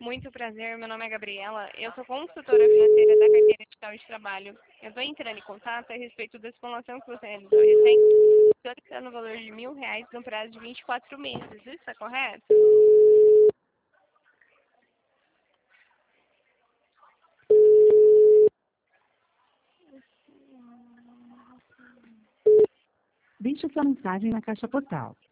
Muito prazer, meu nome é Gabriela. Eu sou consultora financeira da carteira digital de trabalho. Eu estou entrando em contato a respeito da simulação que você realizou recente, solicitando o valor de R$ 1.000 no prazo de 24 meses. Isso está correto? Deixe sua mensagem na caixa postal.